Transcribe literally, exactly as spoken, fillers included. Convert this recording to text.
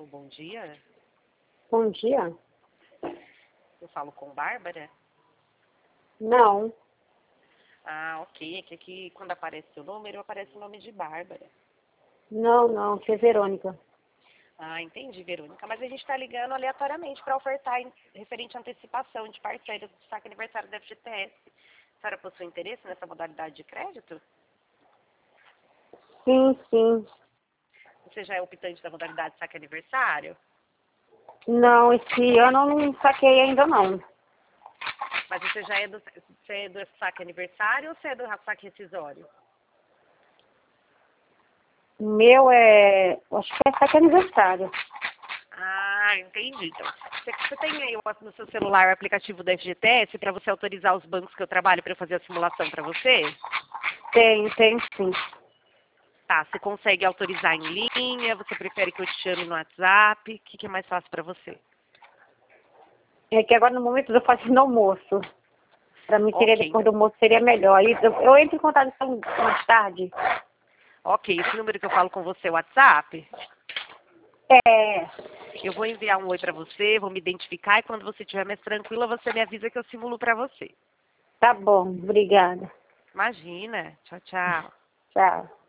Alô, bom dia. Bom dia. Eu falo com Bárbara? Não. Ah, ok. É que aqui, quando aparece o número, aparece o nome de Bárbara. Não, não, que é Verônica. Ah, entendi, Verônica. Mas a gente está ligando aleatoriamente para ofertar em- referente à antecipação de parceiros do saque aniversário da F G T S. A senhora possui interesse nessa modalidade de crédito? Sim, sim. Você já é optante da modalidade de saque aniversário? Não, esse ano eu não saquei ainda não. Mas você já é do, você é do saque aniversário ou você é do saque rescisório? O meu é, acho que é saque aniversário. Ah, entendi. Então, você, você tem aí o- no seu celular o aplicativo da F G T S para você autorizar os bancos que eu trabalho para eu fazer a simulação para você? Tenho, tenho sim. Tá, você consegue autorizar em linha? Você prefere que eu te chame no WhatsApp? O que, que é mais fácil para você? É que agora no momento eu estou fazendo almoço. Para mim seria Ok, depois então. do almoço seria melhor. Aí eu, eu entro em contato então mais tarde. Ok, esse número que eu falo com você é o WhatsApp? É, Eu vou enviar um oi para você, vou me identificar e quando você estiver mais tranquila, você me avisa que eu simulo para você. tá bom, obrigada. Imagina. Tchau, tchau. Tchau.